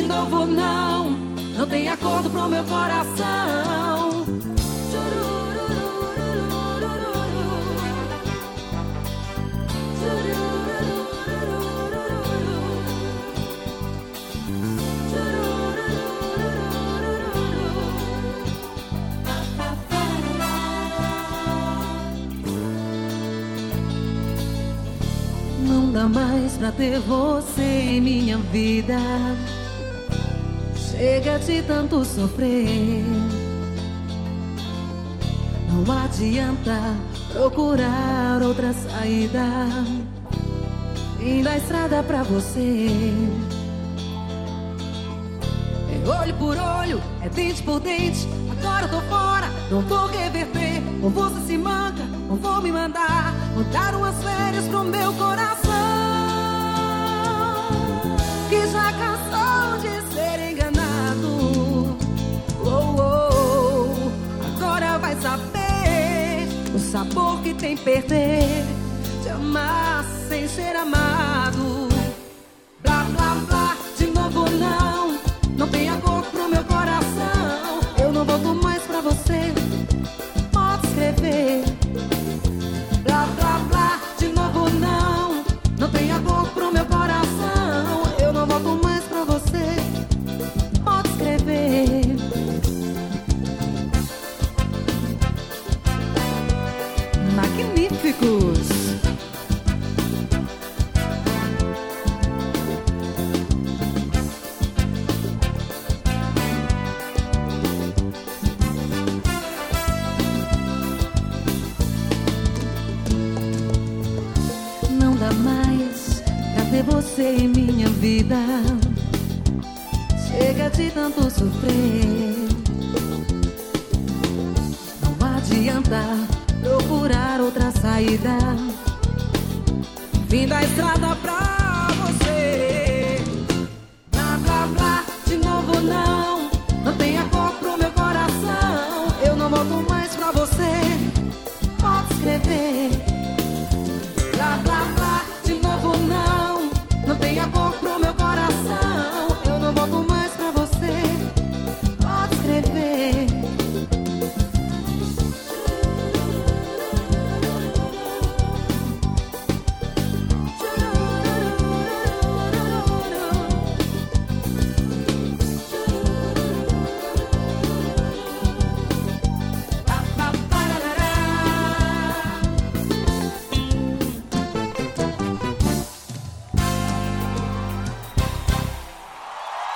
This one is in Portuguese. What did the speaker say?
novo não, não tem acordo pro meu coração. Não dá mais pra ter você em minha vida. Chega de tanto sofrer. Não adianta procurar outra saída. Fim da estrada pra você. É olho por olho, é dente por dente. Agora eu tô fora, não vou reverter. Ou você se manca, ou vou me mandar. Vou dar umas férias pro meu coração, que já cansou de ser enganado. Oh, oh, agora vai saber o sabor que tem perder, de amar sem ser amado. Blá, blá, blá, de novo não, não tem acordo pro meu coração. Eu não volto mais pra você, pode escrever. Blá, blá, blá, de novo não, não tem acordo pro meu coração. Eu não volto mais pra você, pode escrever. Magníficos! Não dá mais pra ter você em minha vida. Chega de tanto sofrer. Não adianta procurar outra saída. Fim da estrada pra